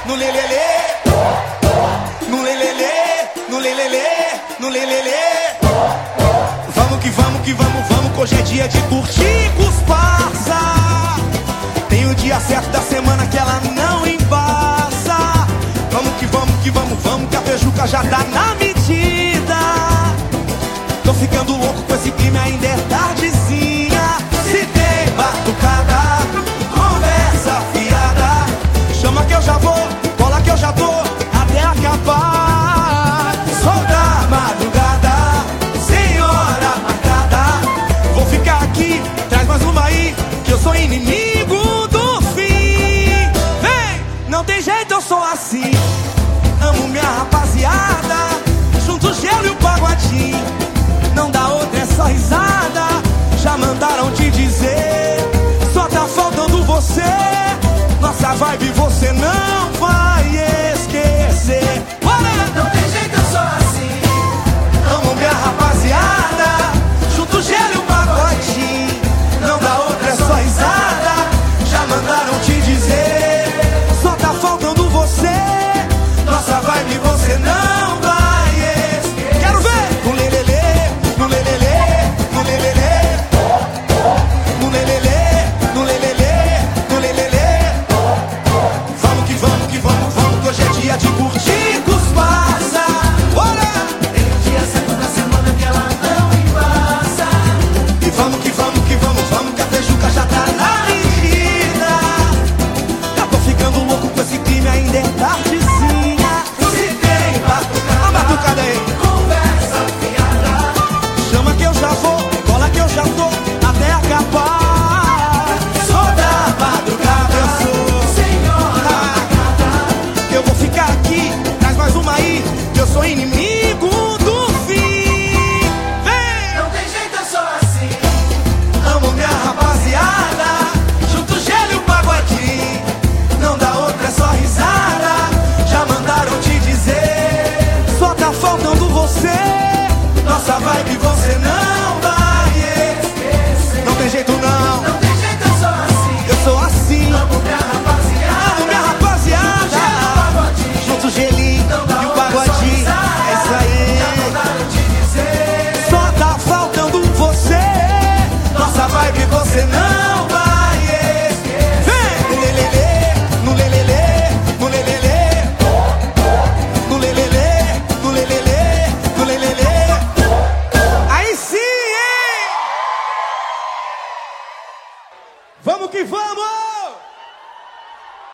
no lelelê, no lelelê, no lelelê, no lelelê. Vamos que vamos, que vamos, vamos, que hoje é dia de curtir com os parça. Tem o dia certo da semana que ela não embasa. Vamos que vamos, que vamos, vamos, que a beijuca já tá na medida. Tô ficando